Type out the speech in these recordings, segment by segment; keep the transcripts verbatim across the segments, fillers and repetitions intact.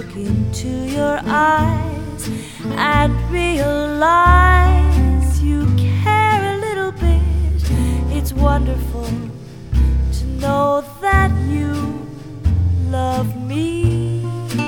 look into your eyes and realize you care a little bit. It's wonderful to know that you love me.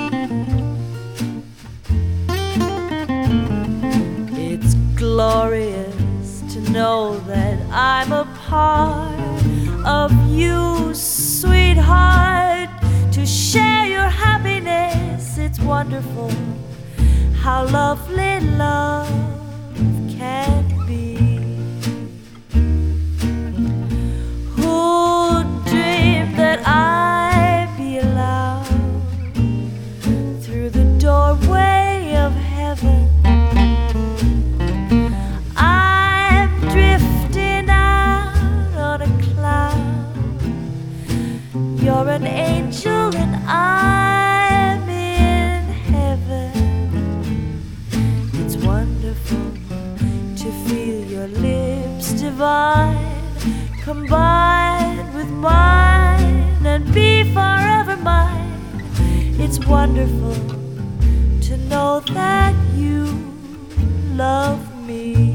It's glorious to know that I'm a part of you, sweetheart, to share your happiness. It's wonderful how lovely love can be. Who'd dream that I'd be allowed through the doorway of heaven? I'm drifting out on a cloud. You're an angel and I'm in heaven. It's wonderful to feel your lips divine combined with mine and be forever mine. It's wonderful to know that you love me.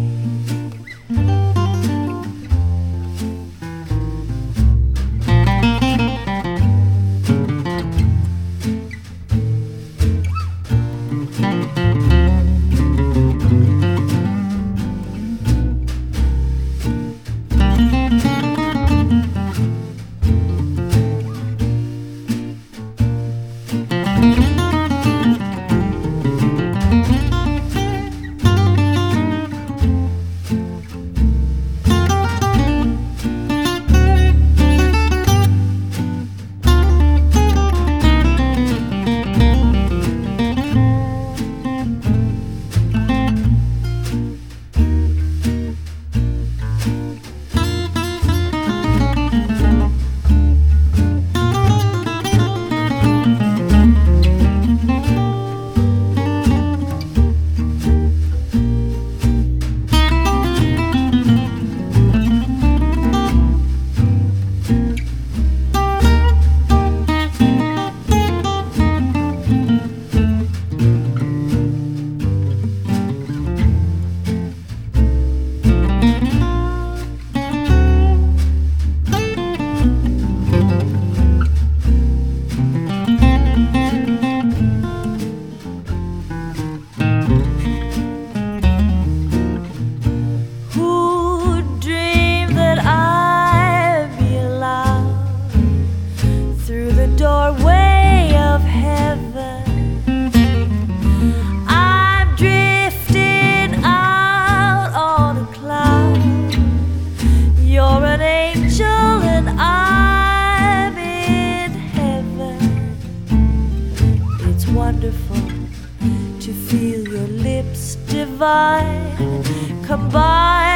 Doorway of heaven, I'm drifting out on a cloud. You're an angel and I'm in heaven. It's wonderful to feel your lips divine combined